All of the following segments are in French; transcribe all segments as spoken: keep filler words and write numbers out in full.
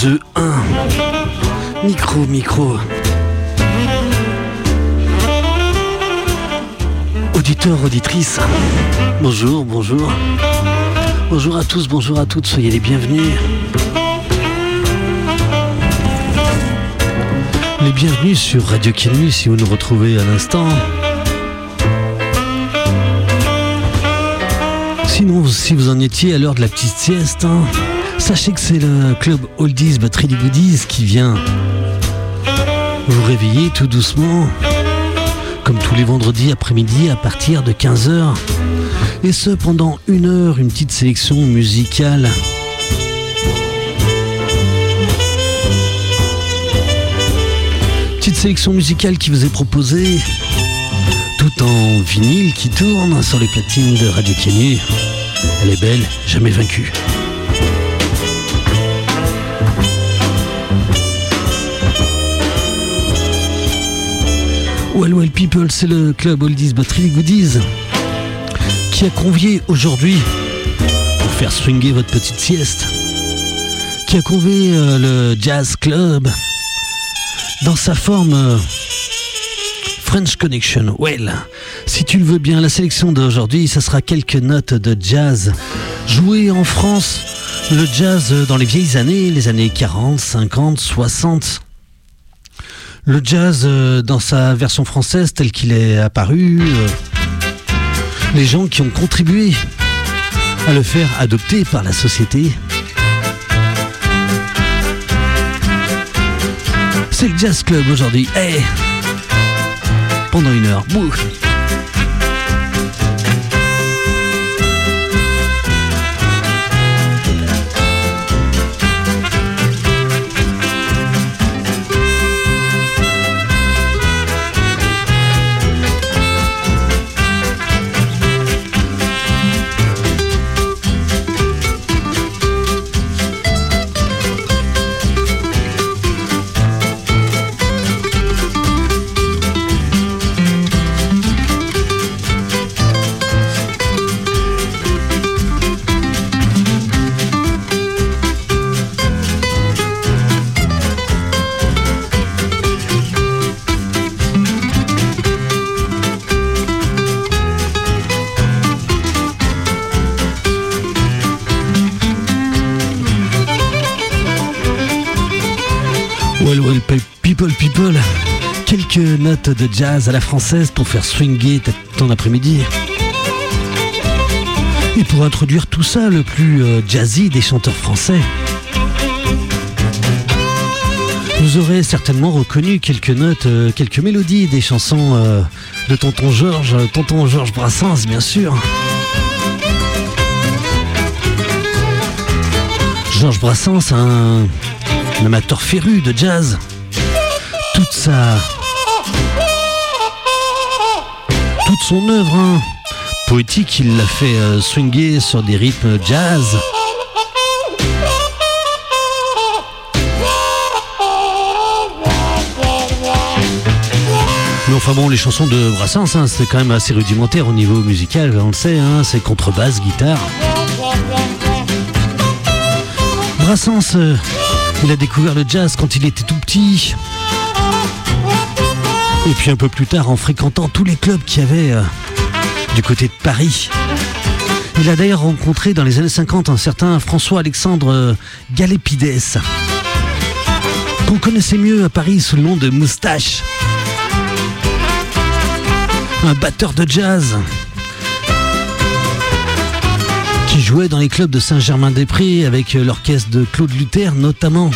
deux, un. Micro, micro. Auditeurs, auditrices, bonjour, bonjour. Bonjour à tous, bonjour à toutes, soyez les bienvenus. Les bienvenus sur Radio Canu si vous nous retrouvez à l'instant. Sinon, si vous en étiez à l'heure de la petite sieste, hein, sachez que c'est le club Oldies but Really Goodies qui vient vous réveiller tout doucement, comme tous les vendredis après-midi à partir de quinze heures. Et ce, pendant une heure, une petite sélection musicale. Petite sélection musicale qui vous est proposée tout en vinyle qui tourne sur les platines de Radio Canu. Elle est belle, jamais vaincue. Well Well People, c'est le club Oldies but Really Goodies qui a convié aujourd'hui, pour faire swinger votre petite sieste, qui a convié euh, le Jazz Club dans sa forme euh, French Connection. Well, si tu le veux bien, la sélection d'aujourd'hui, ça sera quelques notes de jazz jouées en France, le jazz dans les vieilles années, les années quarante, cinquante, soixante. Le jazz euh, dans sa version française tel qu'il est apparu, euh, les gens qui ont contribué à le faire adopter par la société. C'est le Jazz Club aujourd'hui. Hey, pendant une heure. Bouh. People, people, quelques notes de jazz à la française pour faire swinger ton après-midi. Et pour introduire tout ça, le plus euh, jazzy des chanteurs français. Vous aurez certainement reconnu quelques notes, euh, quelques mélodies des chansons euh, de Tonton Georges, Tonton Georges Brassens, bien sûr. Georges Brassens, un, un amateur féru de jazz. Toute sa... toute son œuvre hein, poétique, il l'a fait euh, swinger sur des rythmes jazz. Mais enfin bon, les chansons de Brassens, hein, c'est quand même assez rudimentaire au niveau musical, on le sait, hein, c'est contrebasse, guitare. Brassens, euh, il a découvert le jazz quand il était tout petit. Et puis un peu plus tard, en fréquentant tous les clubs qu'il y avait euh, du côté de Paris. Il a d'ailleurs rencontré dans les années cinquante un certain François-Alexandre euh, Galépides, qu'on connaissait mieux à Paris sous le nom de Moustache. Un batteur de jazz qui jouait dans les clubs de Saint-Germain-des-Prés avec euh, l'orchestre de Claude Luther notamment,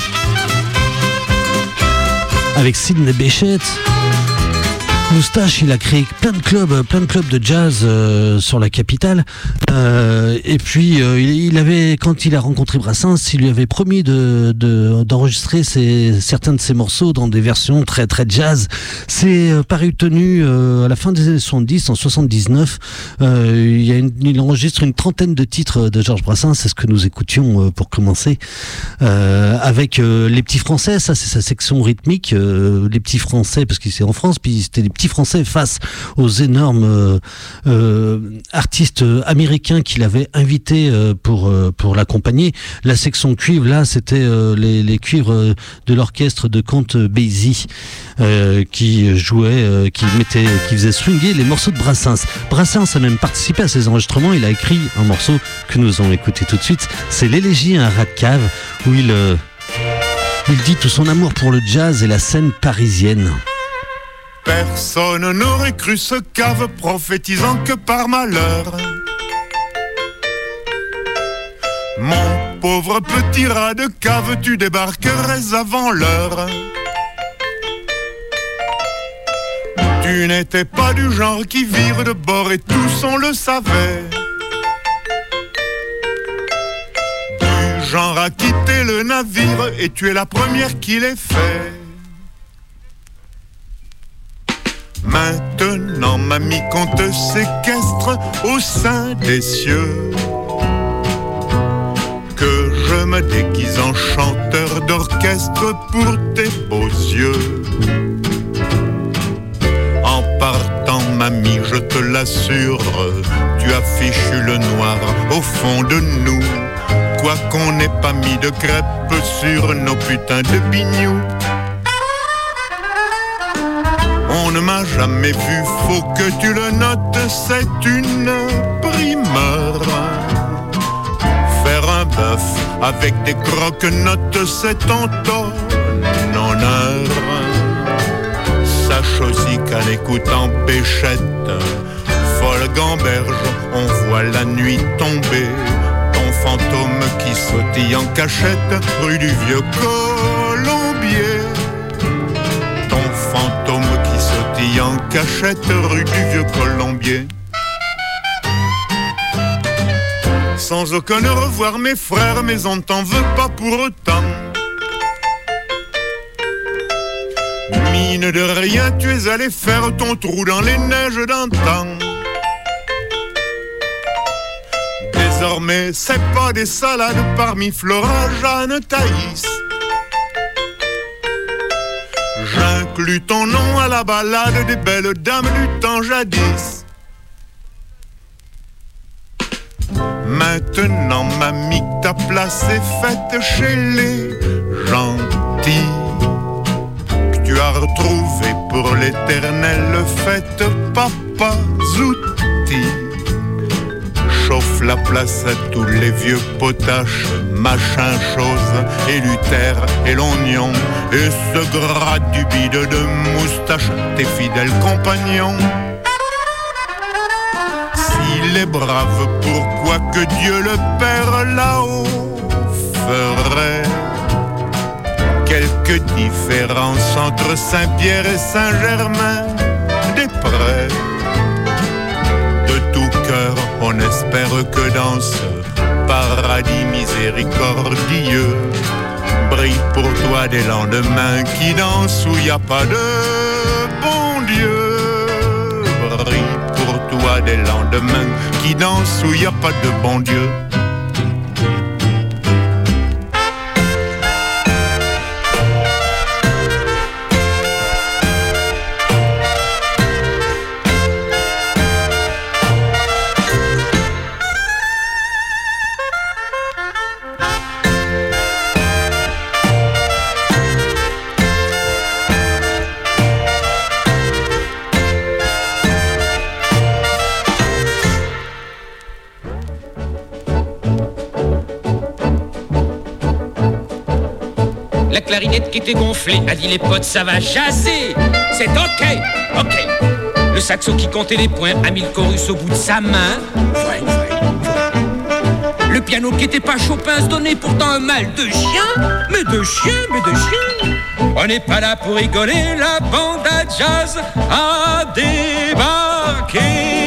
avec Sidney Bechet. Moustache, il a créé plein de clubs, plein de clubs de jazz euh, sur la capitale. Euh, et puis, euh, il, il avait, quand il a rencontré Brassens, il lui avait promis de, de d'enregistrer ses, certains de ses morceaux dans des versions très très jazz. C'est euh, paru tenu euh, à la fin des années soixante-dix, en soixante-dix-neuf. Euh, il, y a une, il enregistre une trentaine de titres de Georges Brassens. C'est ce que nous écoutions euh, pour commencer. Euh, avec euh, les petits Français, ça c'est sa section rythmique. Euh, les petits Français, parce qu'il c'est en France, puis c'était les petit Français face aux énormes euh, euh, artistes américains qu'il avait invités euh, pour euh, pour l'accompagner. La section cuivre, là, c'était euh, les, les cuivres de l'orchestre de Count Basie euh, qui jouait, euh, qui mettait, qui faisait swinguer les morceaux de Brassens. Brassens a même participé à ces enregistrements. Il a écrit un morceau que nous allons écouter tout de suite. C'est l'élégie à un rat de cave où il euh, il dit tout son amour pour le jazz et la scène parisienne. Personne n'aurait cru ce cave prophétisant que par malheur. Mon pauvre petit rat de cave, tu débarquerais avant l'heure. Tu n'étais pas du genre qui vire de bord et tous on le savait. Du genre à quitter le navire et tu es la première qui l'ait fait. Maintenant, mamie, qu'on te séquestre au sein des cieux, que je me déguise en chanteur d'orchestre pour tes beaux yeux. En partant, mamie, je te l'assure, tu as fichu le noir au fond de nous, quoi qu'on n'ait pas mis de crêpes sur nos putains de bignous. On ne m'a jamais vu, faut que tu le notes, c'est une primeur. Faire un bœuf avec des croque-notes, c'est ton honneur. Sache aussi qu'en écoutant Péchette, folle gamberge, on voit la nuit tomber. Ton fantôme qui sautille en cachette, rue du Vieux Colombier. Ton fantôme qui sautille en cachette, rue du Vieux Colombier. Sans aucun au revoir mes frères, mais on ne t'en veut pas pour autant. Mine de rien, tu es allé faire ton trou dans les neiges d'antan. Désormais, c'est pas des salades parmi Flora, Jeanne, Thaïs. J'inclus ton nom à la balade des belles dames du temps jadis. Maintenant, mamie, ta place est faite chez les gentils, que tu as retrouvé pour l'éternelle fête, papa Zouti. Chauffe la place à tous les vieux potaches, machin chose, et Luther et l'oignon, et ce gras du bide de moustache, tes fidèles compagnons. S'il est brave, pourquoi que Dieu le Père là-haut ferait quelques différences entre Saint-Pierre et Saint-Germain-des-Prés? De tout cœur, on espère que dans ce paradis miséricordieux brille pour toi des lendemains qui dansent où y a pas de bon Dieu. Brille pour toi des lendemains qui dansent où y a pas de bon Dieu. La clarinette qui était gonflée a dit les potes ça va jaser. C'est ok, ok. Le saxo qui comptait les points a mis le chorus au bout de sa main. Ouais, ouais, ouais. Le piano qui était pas Chopin se donnait pourtant un mal de chien. Mais de chien, mais de chien. On n'est pas là pour rigoler, la bande à jazz a débarqué.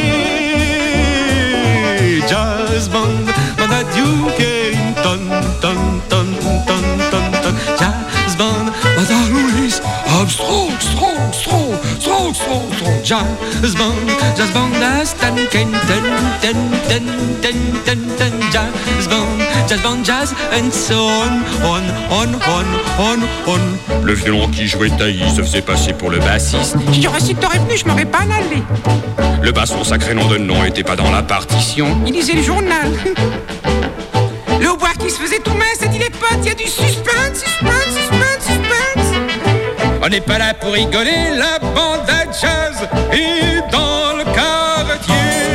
Jazz band, band à Duke, ton, ton, ton, ton, ton, ton, jazz band, band à Louis Armstrong, strong, strong, strong, strong, strong, jazz band, jazz band à Stan Kenton, ten, ten, ten, ten, ten, jazz band, jazz band, jazz and so on, on, on, on, on, on. Le violon qui jouait taillis se faisait passer pour le bassiste. Je dirais si t'aurais venu, je m'aurais pas allé. Le bas, son sacré nom de nom, était pas dans la partition. Il lisait le journal. Le hautbois qui se faisait tout mince, ça dit les potes, il y a du suspense, suspense, suspense, suspense. On n'est pas là pour rigoler, la bande à jazz est dans le quartier.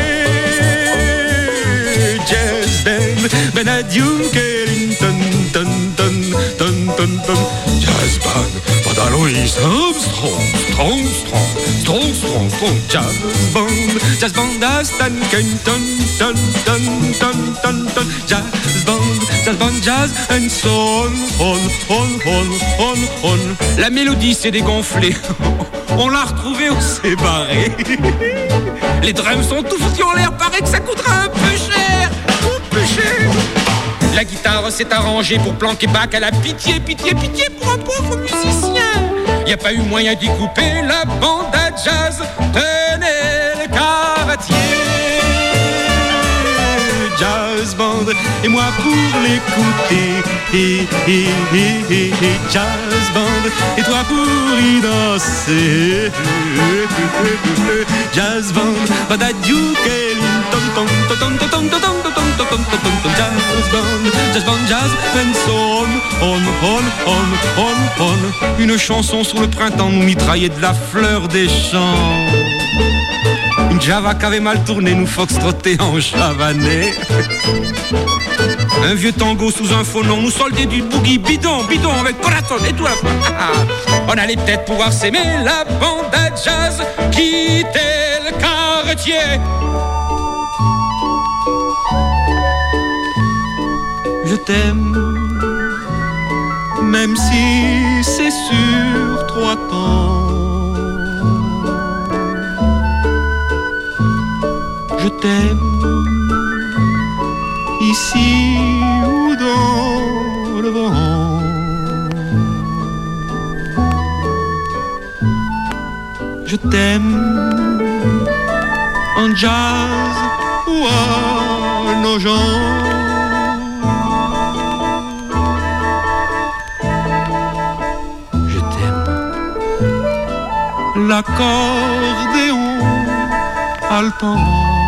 Jazz band, ben adieu, Ellington, ton, ton, ton, ton, ton. Jazz band, pas d'Aloïs Armstrong, strong, strong, strong, strong, strong. Jazz band, jazz band à Stan Kenton, ton, ton, ton, ton, ton. Jazz band, jazz band, jazz and so on, on, on, on, on, on. La mélodie s'est dégonflée. On l'a retrouvée, on s'est barré. Les drums sont tout foutus en l'air, paraît que ça coûtera un peu cher, un peu cher. La guitare s'est arrangée pour planquer Bach à la pitié, pitié, pitié pour un pauvre musicien. Y a pas eu moyen d'y couper, la bande à jazz tenait le quartier. Jazz band, et moi pour l'écouter, et, et, et, et, et, jazz band, et toi pour y danser. Jazz band, badadiou, Ellington, ton, ton, ton, ton, ton, ton, ton, ton, ton, ton, ton, jazz band, jazz band, jazz, and so on, on, on, on, on, on. Une chanson sur le printemps nous mitraillait de la fleur des champs. Une java qu'avait mal tourné, nous foxtrottait en javanais. Un vieux tango sous un faux nom, nous soldait du boogie bidon, bidon avec corazon et tout la fois. On allait peut-être pouvoir s'aimer, la bande à jazz quittait le quartier. Je t'aime, même si c'est sur trois temps. Je t'aime, ici ou dans le vent. Je t'aime, en jazz ou à nos gens. Je t'aime, l'accordéon haletant.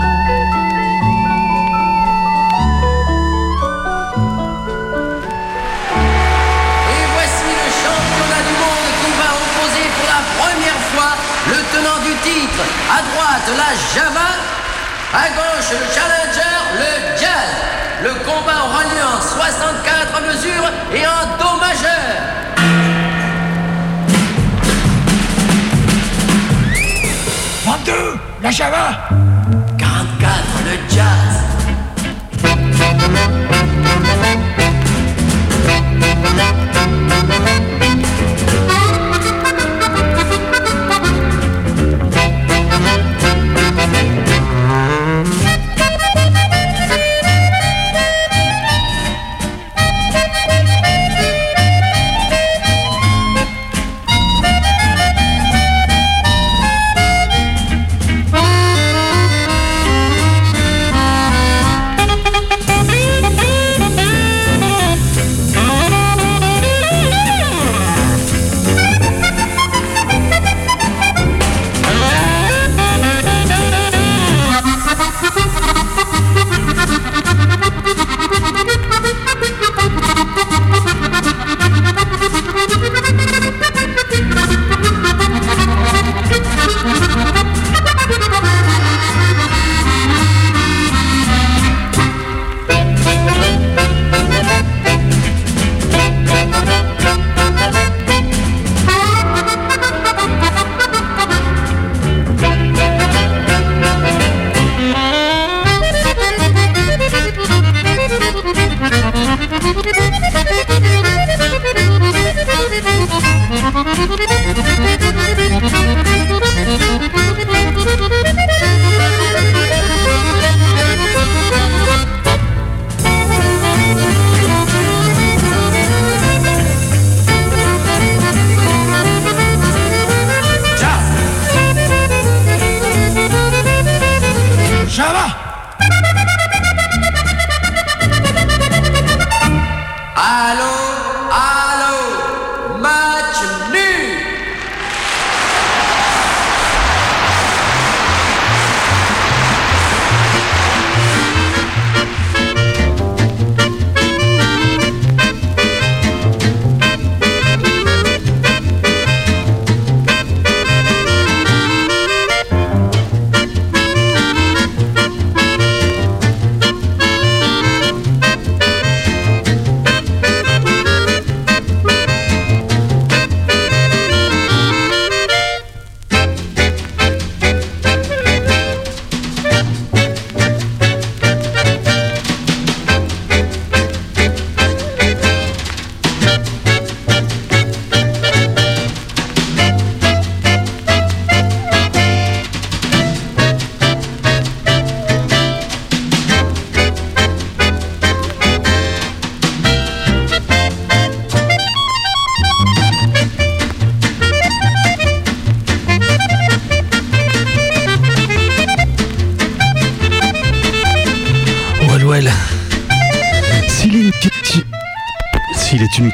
À droite, la Java. À gauche, le Challenger, le Jazz. Le combat aura lieu en soixante-quatre mesures et en Do majeur. vingt-deux, la Java. quarante-quatre, le Jazz.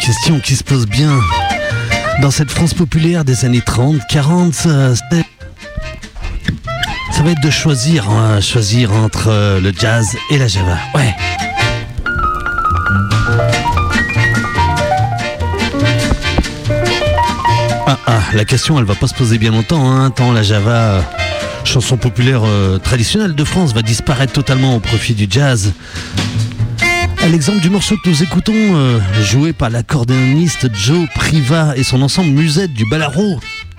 question qui se pose bien. Dans cette France populaire des années trente, quarante, ça, ça va être de choisir, hein, choisir entre euh, le jazz et la java. Ouais. Ah, ah, la question, elle va pas se poser bien longtemps, hein, tant la java, euh, chanson populaire euh, traditionnelle de France, va disparaître totalement au profit du jazz. À l'exemple du morceau que nous écoutons, euh, joué par l'accordéoniste Joe Priva et son ensemble Musette du Balaro.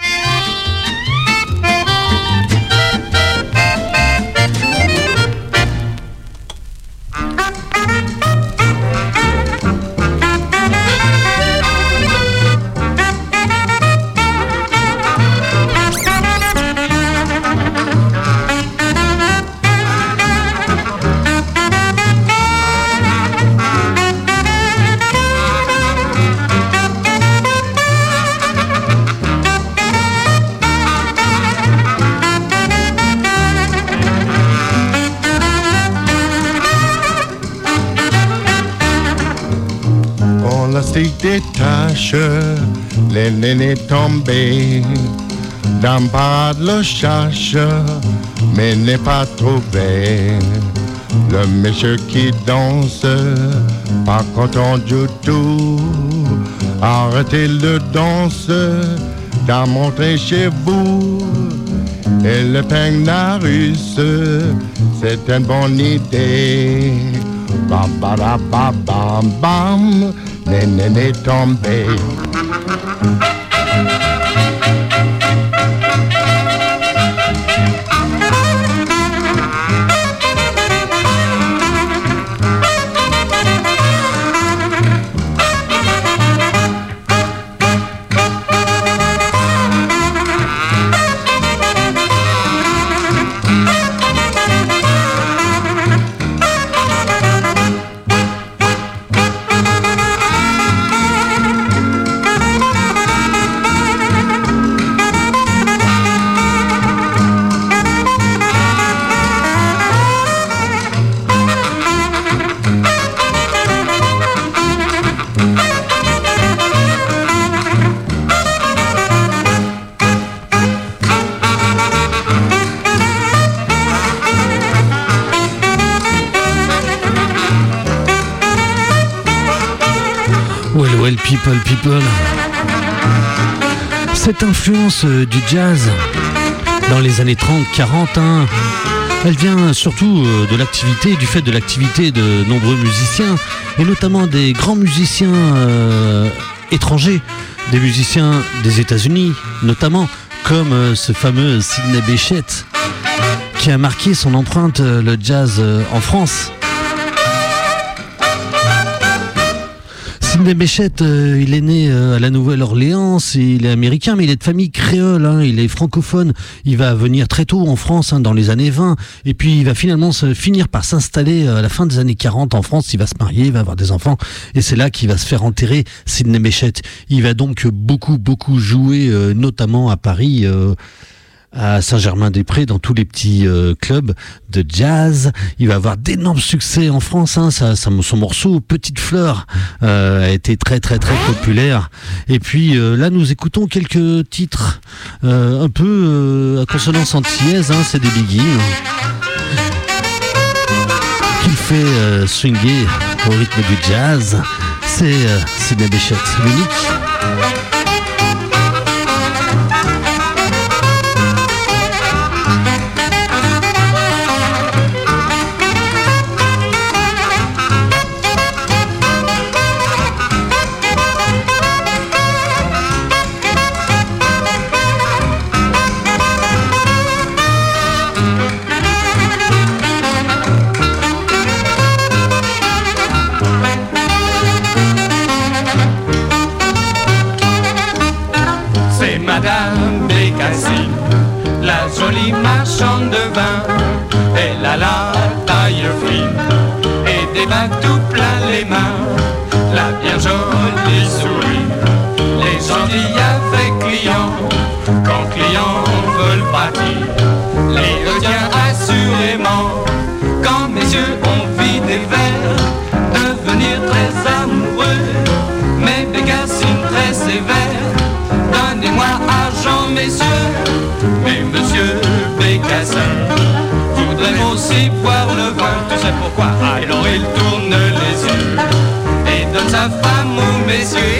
Détache, les nénés tombés, d'un parade le cherche, mais n'est pas trouvé. Le monsieur qui danse, pas content du tout, arrêtez le danse, d'en montrer chez vous. Et le Pengnarus, c'est une bonne idée. Bam, bam, bam, bam, bam. Les nénés tombés. Well, people, people. Cette influence euh, du jazz dans les années trente quarante, hein, elle vient surtout euh, de l'activité, du fait de l'activité de nombreux musiciens, et notamment des grands musiciens euh, étrangers, des musiciens des États-Unis, notamment, comme euh, ce fameux Sidney Bechet, qui a marqué son empreinte euh, le jazz euh, en France. Sidney Bechet, euh, il est né euh, à la Nouvelle-Orléans, il est américain, mais il est de famille créole, hein, il est francophone. Il va venir très tôt en France, hein, dans les années vingt, et puis il va finalement se, finir par s'installer euh, à la fin des années quarante en France. Il va se marier, il va avoir des enfants, et c'est là qu'il va se faire enterrer, Sidney Bechet. Il va donc beaucoup, beaucoup jouer, euh, notamment à Paris, euh, à Saint-Germain-des-Prés, dans tous les petits euh, clubs de jazz. Il va avoir d'énormes succès en France, hein. Ça, ça, son morceau Petite Fleur euh, a été très très très populaire. Et puis euh, là nous écoutons quelques titres euh, un peu euh, à consonance antillaise, hein. C'est des Bee Gees qu'il fait euh, swinguer au rythme du jazz. C'est euh, Sidney Bechet, l'unique. Madame Bécassine, la jolie marchande de vin. Elle a la taille fine et des bains tout plein les mains. La bien jolie souris, les gens disent avec clients. Quand clients veulent partir, les retient assurément. Quand messieurs ont envie des verres, devenir très amoureux, mais les verres, donnez-moi argent, messieurs. Mais monsieur Bécassin voudrait aussi boire le vin. Tu sais pourquoi? Alors il tourne les yeux et donne sa femme aux messieurs.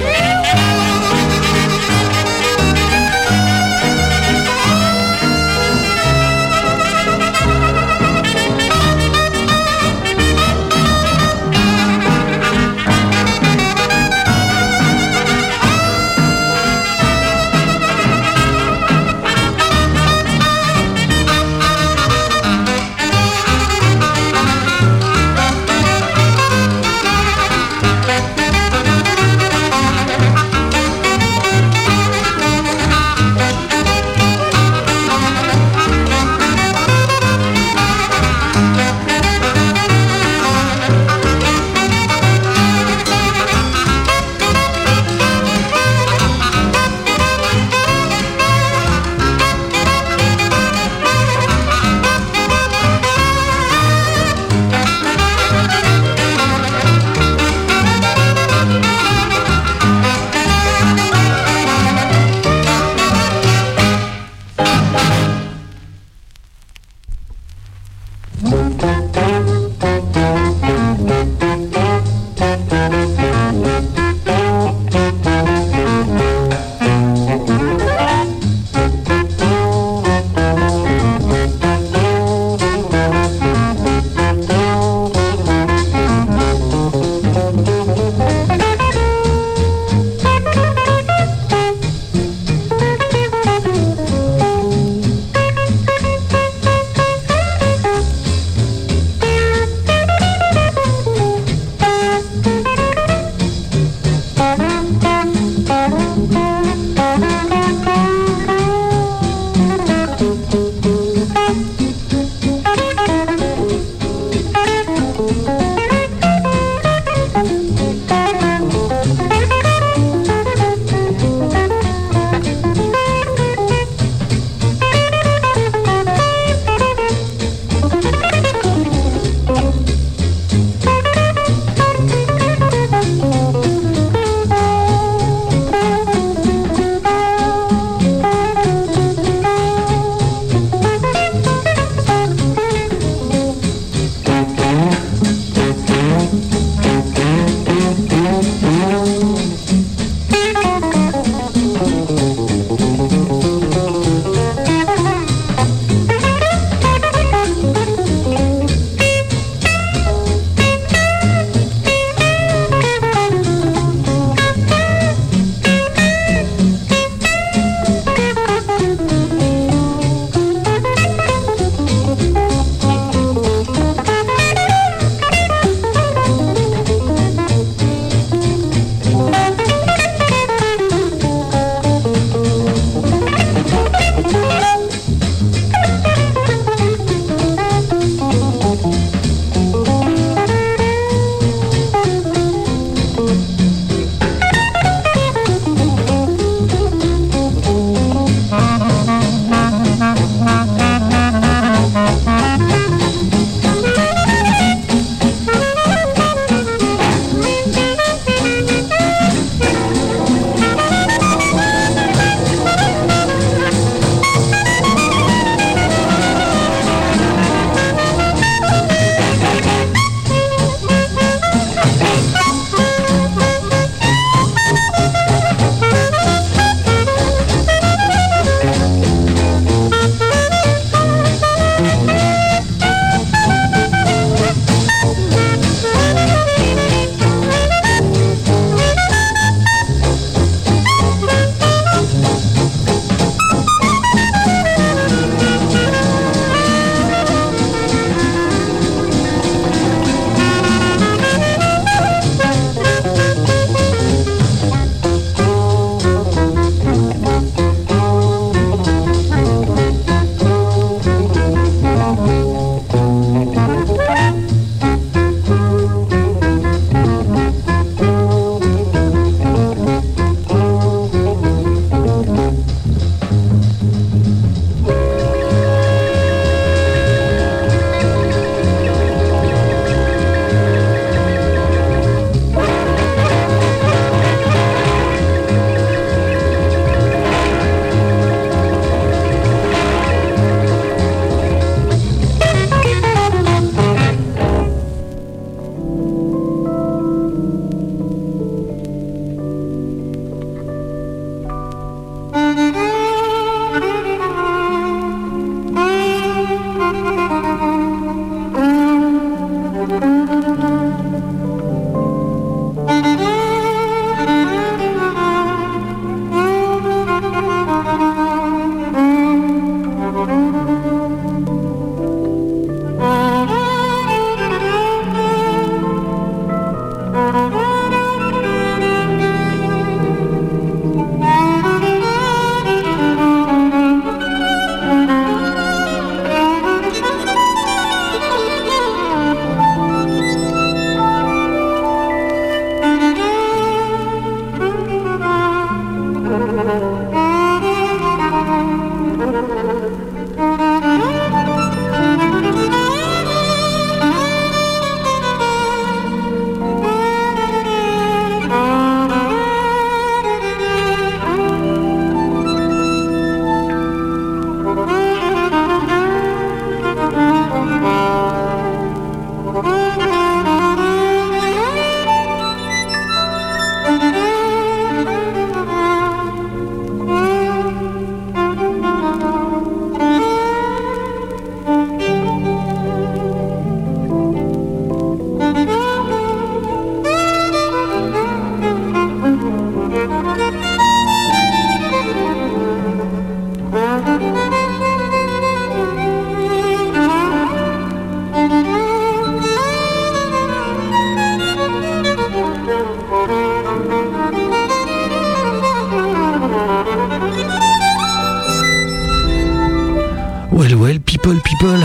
people, people.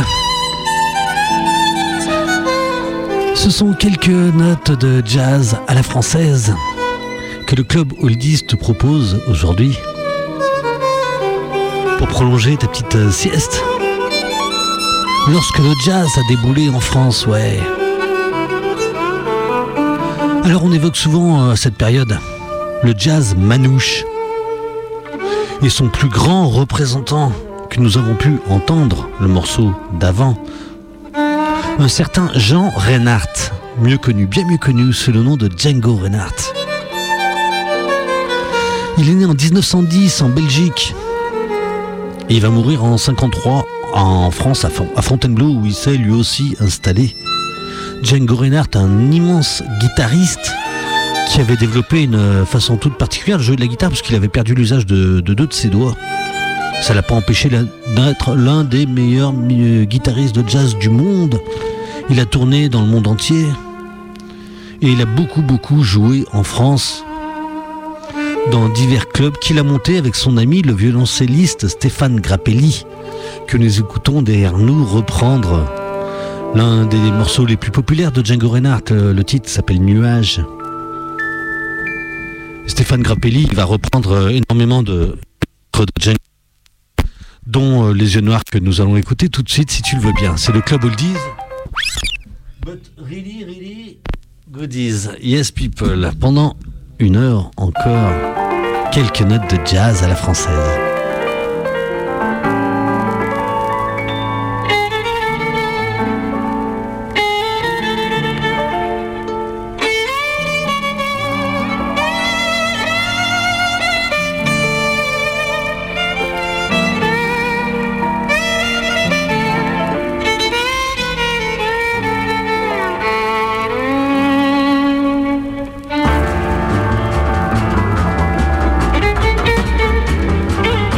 Ce sont quelques notes de jazz à la française que le club Oldies te propose aujourd'hui pour prolonger ta petite sieste. Lorsque le jazz a déboulé en France, ouais. Alors on évoque souvent euh, cette période, le jazz manouche. Et son plus grand représentant que nous avons pu entendre, le morceau d'avant, un certain Jean Reinhardt, mieux connu, bien mieux connu sous le nom de Django Reinhardt. Il est né en dix-neuf cent dix en Belgique et il va mourir en cinquante-trois en France, à Fontainebleau, où il s'est lui aussi installé. Django Reinhardt, un immense guitariste qui avait développé une façon toute particulière de jouer de la guitare parce qu'il avait perdu l'usage de, de deux de ses doigts. Ça l'a pas empêché d'être l'un des meilleurs guitaristes de jazz du monde. Il a tourné dans le monde entier et il a beaucoup beaucoup joué en France dans divers clubs qu'il a monté avec son ami le violoncelliste Stéphane Grappelli, que nous écoutons derrière nous reprendre l'un des morceaux les plus populaires de Django Reinhardt. Le titre s'appelle Nuages. Stéphane Grappelli va reprendre énormément de de Django, dont Les Yeux Noirs, que nous allons écouter tout de suite si tu le veux bien. C'est le Club Oldies. But really, really goodies. Yes people. Pendant une heure encore, quelques notes de jazz à la française. Thank you.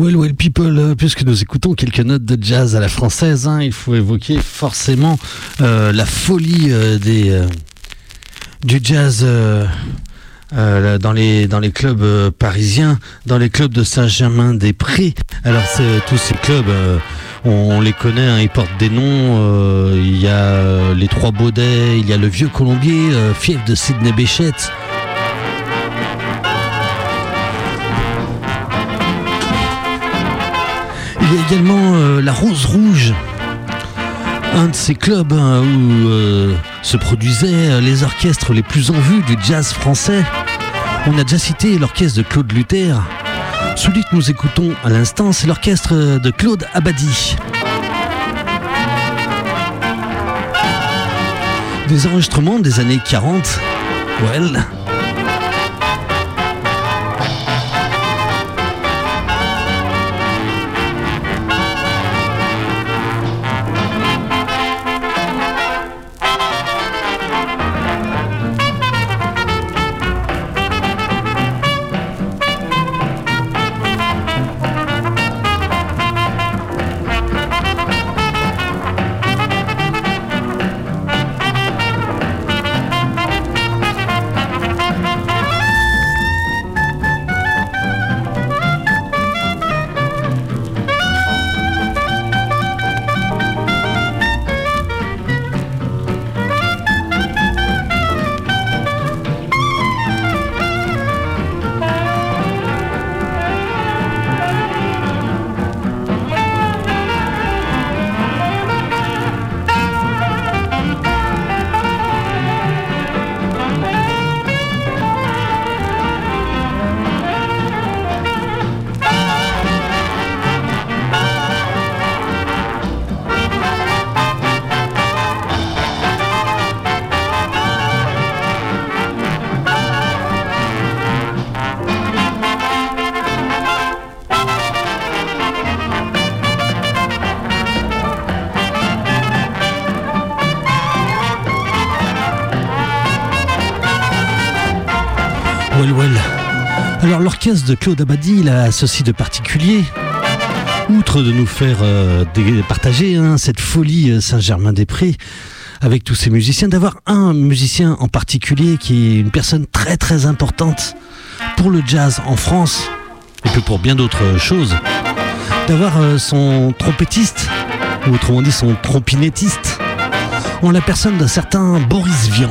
Well, well, people, puisque nous écoutons quelques notes de jazz à la française, hein, il faut évoquer forcément euh, la folie euh, des, euh, du jazz euh, euh, dans, les, dans les clubs euh, parisiens, dans les clubs de Saint-Germain-des-Prés. Alors, c'est, tous ces clubs, euh, on, on les connaît, hein, ils portent des noms. Euh, il y a euh, les Trois Baudets, il y a le Vieux Colombier, euh, fief de Sidney Bechet. Il y a également euh, la Rose Rouge, un de ces clubs hein, où euh, se produisaient les orchestres les plus en vue du jazz français. On a déjà cité l'orchestre de Claude Luther. Celui que nous écoutons à l'instant, c'est l'orchestre de Claude Abadie. Des enregistrements des années quarante. Well... Well, well. Alors l'orchestre de Claude Abadie, il a ceci de particulier, outre de nous faire euh, dé- partager hein, cette folie Saint-Germain-des-Prés avec tous ces musiciens, d'avoir un musicien en particulier qui est une personne très très importante pour le jazz en France, et puis pour bien d'autres choses, d'avoir euh, son trompettiste, ou autrement dit son trompinettiste, en la personne d'un certain Boris Vian.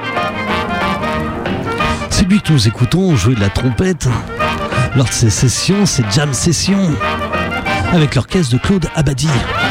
C'est lui que nous écoutons jouer de la trompette lors de ces sessions, ces jam sessions, avec l'orchestre de Claude Abadie.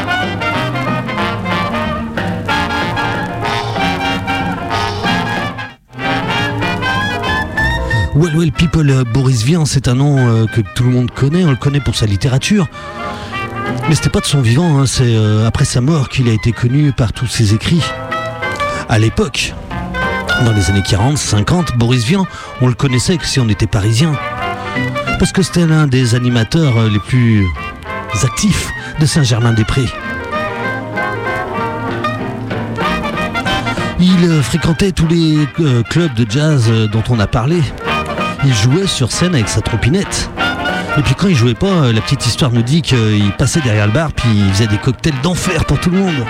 Well, well, people, Boris Vian, c'est un nom euh, que tout le monde connaît, on le connaît pour sa littérature. Mais c'était pas de son vivant, hein, c'est euh, après sa mort qu'il a été connu par tous ses écrits. À l'époque, dans les années quarante, cinquante, Boris Vian, on le connaissait que si on était parisien. Parce que c'était l'un des animateurs les plus actifs de Saint-Germain-des-Prés. Il euh, fréquentait tous les euh, clubs de jazz euh, dont on a parlé. Il jouait sur scène avec sa trompinette. Et puis quand il jouait pas, euh, la petite histoire nous dit qu'il passait derrière le bar puis il faisait des cocktails d'enfer pour tout le monde.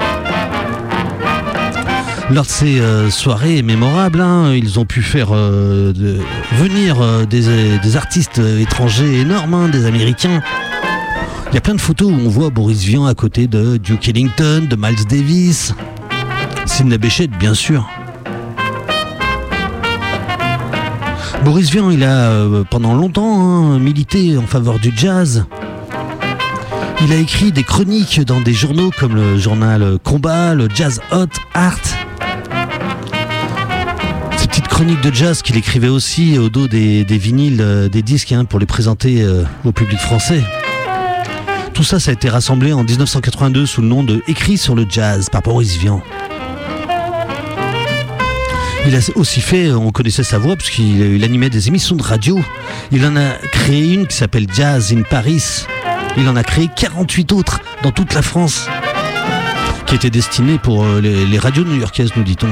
Lors de ces euh, soirées mémorables, hein, ils ont pu faire euh, de, venir euh, des, des artistes étrangers énormes, hein, des Américains. Il y a plein de photos où on voit Boris Vian à côté de Duke Ellington, de Miles Davis, Sidney Bechet, bien sûr. Boris Vian, il a euh, pendant longtemps hein, milité en faveur du jazz. Il a écrit des chroniques dans des journaux comme le journal Combat, le Jazz Hot Art. Ces petites chroniques de jazz qu'il écrivait aussi au dos des, des vinyles, euh, des disques hein, pour les présenter euh, au public français. Tout ça, ça a été rassemblé en dix-neuf cent quatre-vingt-deux sous le nom de Écrits sur le jazz par Boris Vian. Il a aussi fait, on connaissait sa voix parce qu'il il animait des émissions de radio. Il en a créé une qui s'appelle Jazz in Paris. Il en a créé quarante-huit autres dans toute la France qui étaient destinées pour les, les radios new-yorkaises, nous dit-on.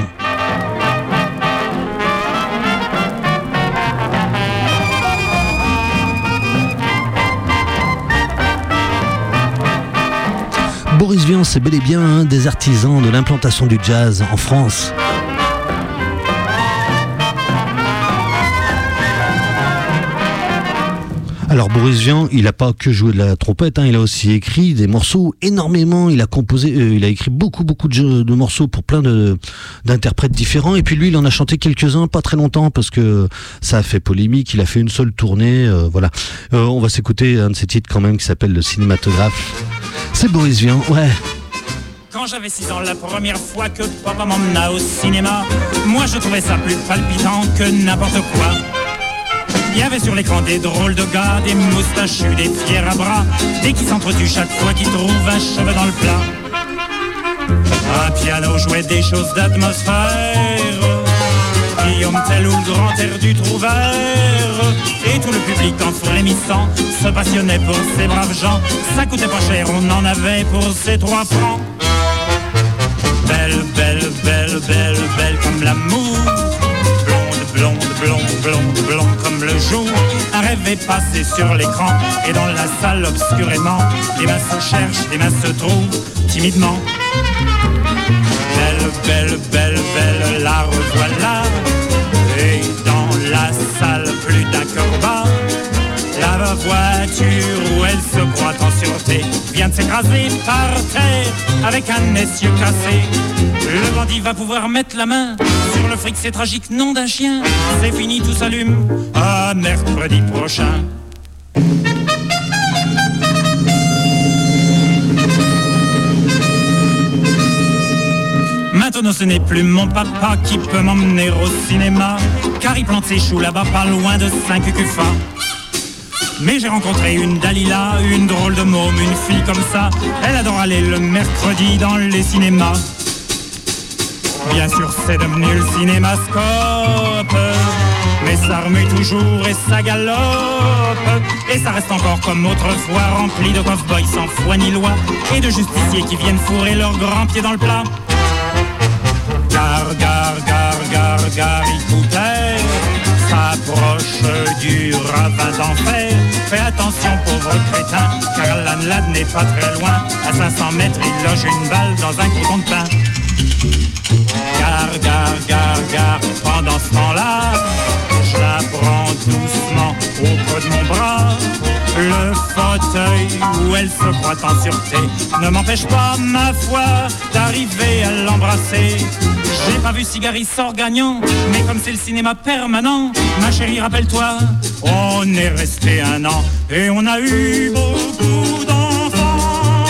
Boris Vian, c'est bel et bien un des artisans de l'implantation du jazz en France. Alors Boris Vian, il n'a pas que joué de la trompette, hein, il a aussi écrit des morceaux énormément, il a composé, euh, il a écrit beaucoup beaucoup de, jeux, de morceaux pour plein de, d'interprètes différents, et puis lui il en a chanté quelques-uns, pas très longtemps, parce que ça a fait polémique, il a fait une seule tournée, euh, voilà. Euh, on va s'écouter un de ses titres quand même qui s'appelle Le Cinématographe. C'est Boris Vian, ouais. Quand j'avais six ans, la première fois que papa m'emmena au cinéma, moi je trouvais ça plus palpitant que n'importe quoi. Il y avait sur l'écran des drôles de gars, des moustachus, des fiers à bras, des qui s'entretuent chaque fois qu'ils trouvent un cheveu dans le plat. Un piano jouait des choses d'atmosphère, Guillaume Tell ou le grand air du Trouvert, et tout le public en frémissant se passionnait pour ces braves gens. Ça coûtait pas cher, on en avait pour ces trois francs. Belle, belle, belle, belle, belle comme l'amour, blonde, blonde, blonde, blonde comme le jour. Un rêve est passé sur l'écran, et dans la salle obscurément, des mains se cherchent, des mains se trouvent timidement. Belle, belle, belle, belle, la revoilà. Et dans la salle, plus d'un corps bas, la voiture où elle se croit en sûreté vient de s'écraser par terre avec un essieu cassé. Le bandit va pouvoir mettre la main sur le fric, c'est tragique, nom d'un chien. C'est fini, tout s'allume à mercredi prochain. Maintenant ce n'est plus mon papa qui peut m'emmener au cinéma, car il plante ses choux là-bas pas loin de Saint-Cucufa. Mais j'ai rencontré une Dalila, une drôle de môme, une fille comme ça. Elle adore aller le mercredi dans les cinémas. Bien sûr c'est devenu le cinémascope, mais ça remue toujours et ça galope. Et ça reste encore comme autrefois, rempli de cow-boys sans foi ni loi, et de justiciers qui viennent fourrer leurs grands pieds dans le plat. Gare, gare, gare, gare, gare, écoutez, s'approche du ravin d'enfer. Fais attention pauvre crétin, car l'Anlade n'est pas très loin. À cinq cents mètres il loge une balle dans un croûton de pain. Gare, gare, gare, gare, pendant ce temps-là, je la prends doucement au creux de mon bras. Le fauteuil où elle se croit en sûreté ne m'empêche pas, ma foi, d'arriver à l'embrasser. J'ai pas vu Cigari sort gagnant, mais comme c'est le cinéma permanent, ma chérie, rappelle-toi, on est resté un an et on a eu beaucoup d'enfants.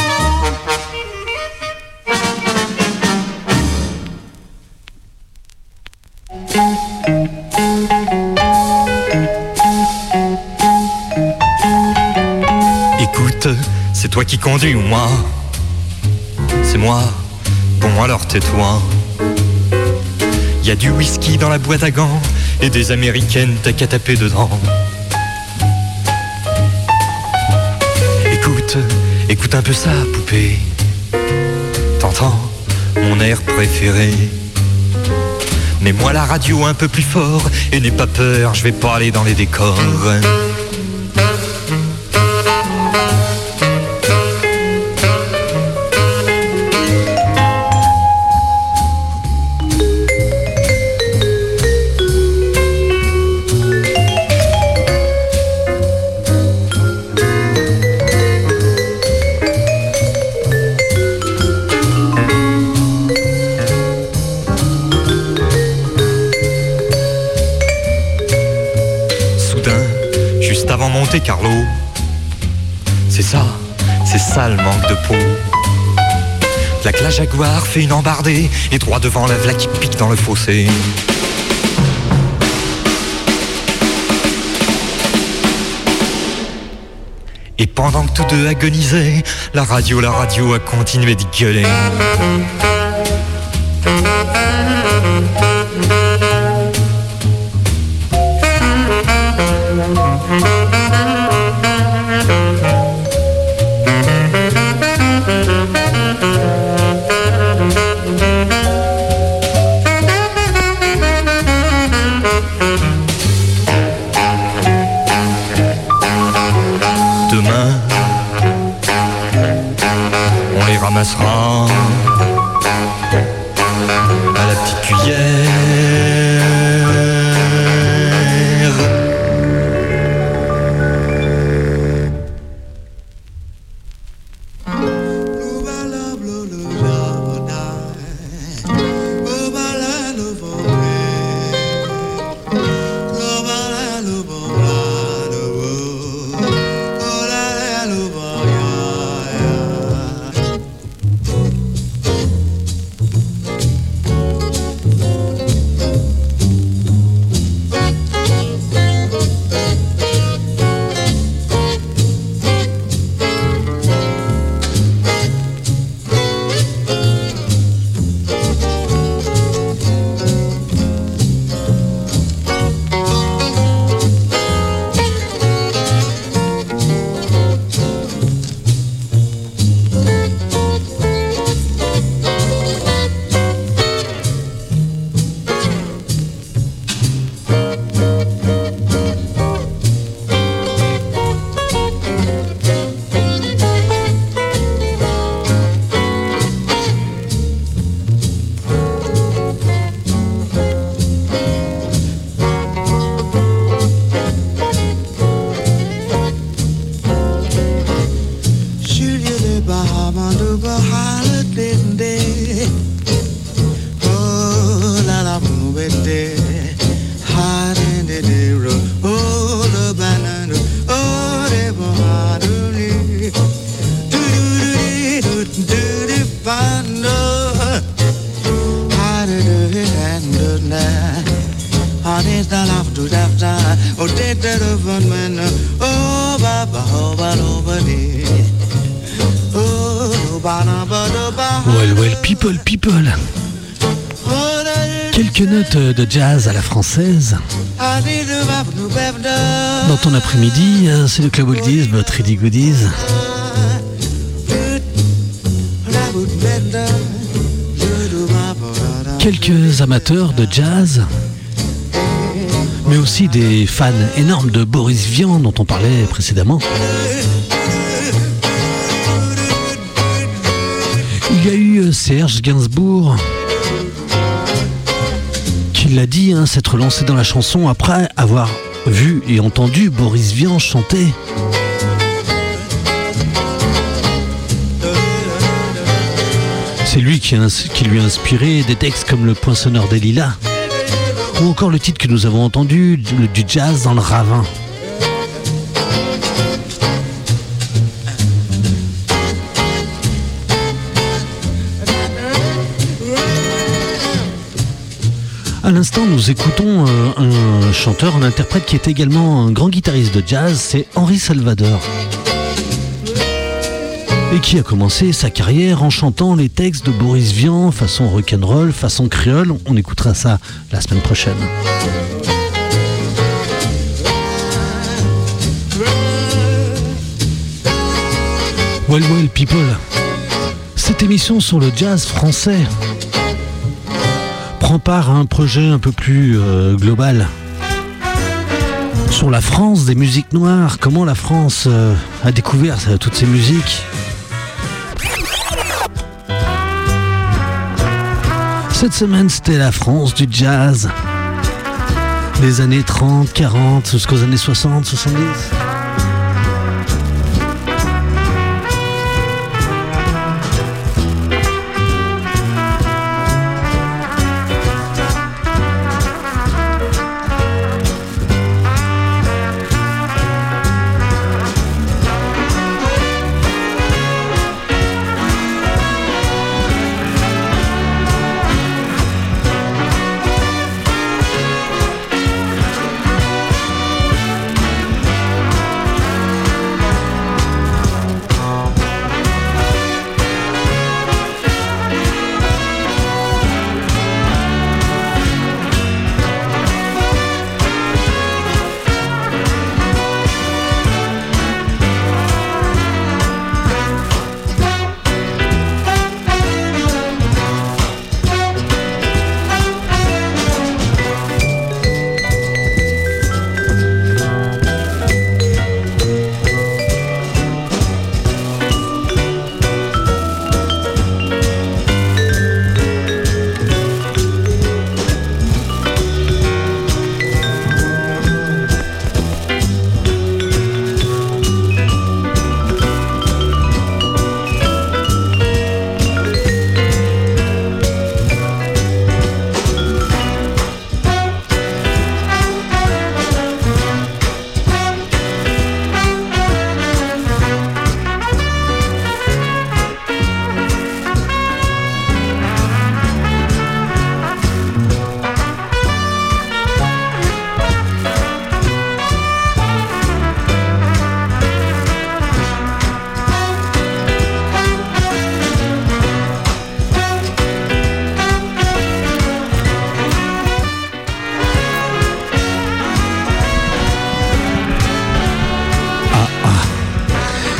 Écoute, c'est toi qui conduis ou moi? C'est moi. Bon alors tais-toi. Y a du whisky dans la boîte à gants et des américaines, t'as qu'à taper dedans. Écoute, écoute un peu ça, poupée. T'entends mon air préféré? Mets-moi la radio un peu plus fort et n'aie pas peur, je vais pas aller dans les décors. Monte Carlo, c'est ça, c'est ça le manque de peau. Claque la Jaguar, fait une embardée, et droit devant la v'là qui pique dans le fossé. Et pendant que tous deux agonisaient, la radio, la radio a continué d'y gueuler. on les ramassera à la petite cuillère. Well, well, people, people. Quelques notes de jazz à la française. Dans ton après-midi, c'est le Club Oldies, votre Ready Goodies. Quelques amateurs de jazz, mais aussi des fans énormes de Boris Vian dont on parlait précédemment. Il y a eu Serge Gainsbourg qui l'a dit, hein, s'être lancé dans la chanson après avoir vu et entendu Boris Vian chanter. C'est lui qui, a, qui lui a inspiré des textes comme Le Poinçonneur des Lilas, ou encore le titre que nous avons entendu, du, du jazz dans le ravin. À l'instant, nous écoutons euh, un chanteur, un interprète qui est également un grand guitariste de jazz, c'est Henri Salvador. Et qui a commencé sa carrière en chantant les textes de Boris Vian, façon rock'n'roll, façon créole. On écoutera ça la semaine prochaine. Well, well, people. Cette émission sur le jazz français prend part à un projet un peu plus euh, global sur la France des musiques noires, comment la France euh, a découvert euh, toutes ces musiques. Cette semaine, c'était la France du jazz des années trente, quarante jusqu'aux années soixante, soixante-dix.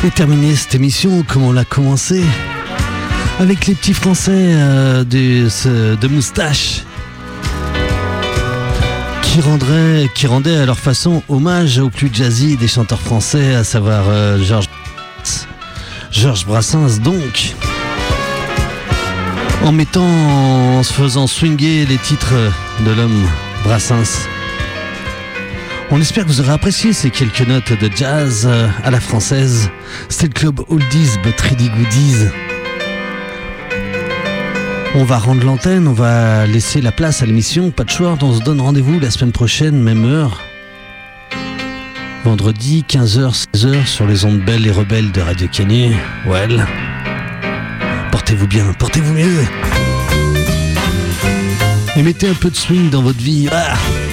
Et terminer cette émission comme on l'a commencé, avec les petits Français euh, de, ce, de moustache qui, rendraient, qui rendaient à leur façon hommage au plus jazzy des chanteurs français, à savoir euh, Georges Georges Brassens donc, en mettant, en se faisant swinguer les titres de l'homme Brassens. On espère que vous aurez apprécié ces quelques notes de jazz à la française. C'était le club Oldies but Really Goodies. On va rendre l'antenne, on va laisser la place à l'émission Patchwork. On se donne rendez-vous la semaine prochaine, même heure. Vendredi, quinze heures, seize heures, sur les ondes belles et rebelles de Radio Canu. Well. Portez-vous bien, portez-vous mieux. Et mettez un peu de swing dans votre vie. Ah.